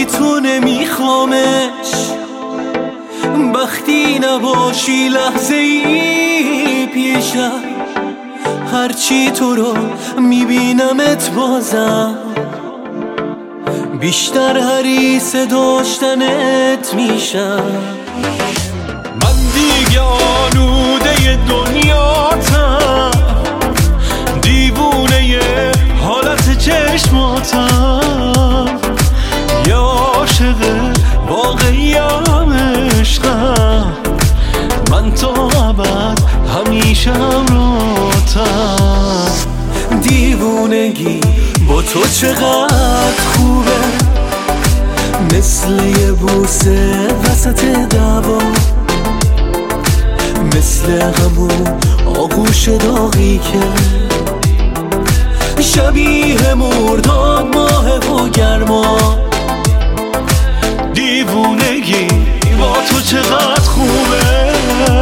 بی تو نمیخوامش، وقتی نباشی لحظه ای پیشم، هرچی تو رو میبینمت بازم بیشتر حریص داشتنت میشم. من دیگه آلوده دنیاتم، دیوونه حالت چشماتم، یه عاشق واقعیم عشقم، من تا ابد همیشه همراهتم. دیوونگی با تو چقدر خوبه، مثل یه بوسه وسط دعوا، مثل همون آغوش داغی که شبیه مرداد ماه و گرما. دیوونگی با تو چقدر خوبه،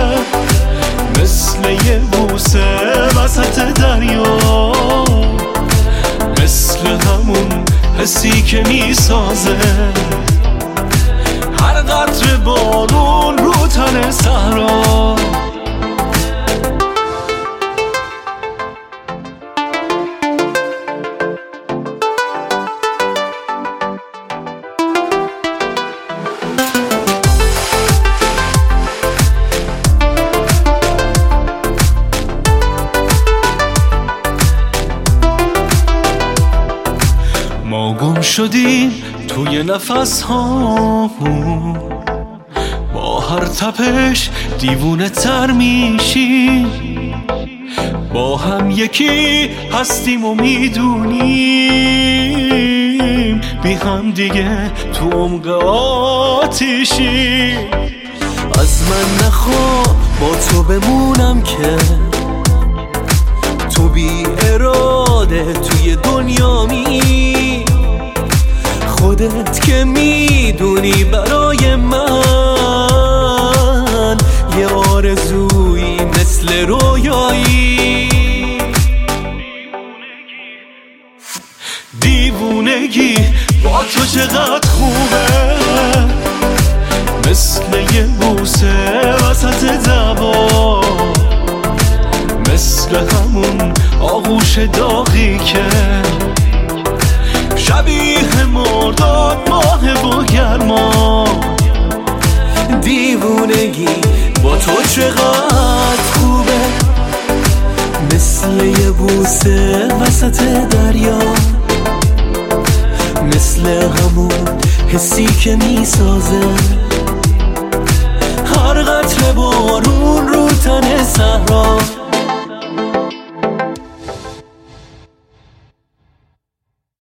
مثل یه بوسه وسط دریا، مثل همون حسی که میسازه هر قطره بارون رو تن صحرا. ما گم شدیم توی نفس هامون، با هر تپش دیوونه تر میشیم، با هم یکی هستیم و میدونیم بی هم دیگه تو عمق آتیشیم. از من نخوا با تو بمونم که تو بی اراده توی دنیامی، خودت که میدونی برای من یه آرزویی مثل رویایی. دیوونگی با تو چقدر خوبه، مثل یه بوسه وسط دعوا، مثل همون آغوش داغی که شبیه مرداد ماه و گرما. دیوونگی با تو چقدر خوبه، مثل یه بوسه وسط دریا، مثل همون حسی که میسازه هر قطره بارون رو تن صحرا.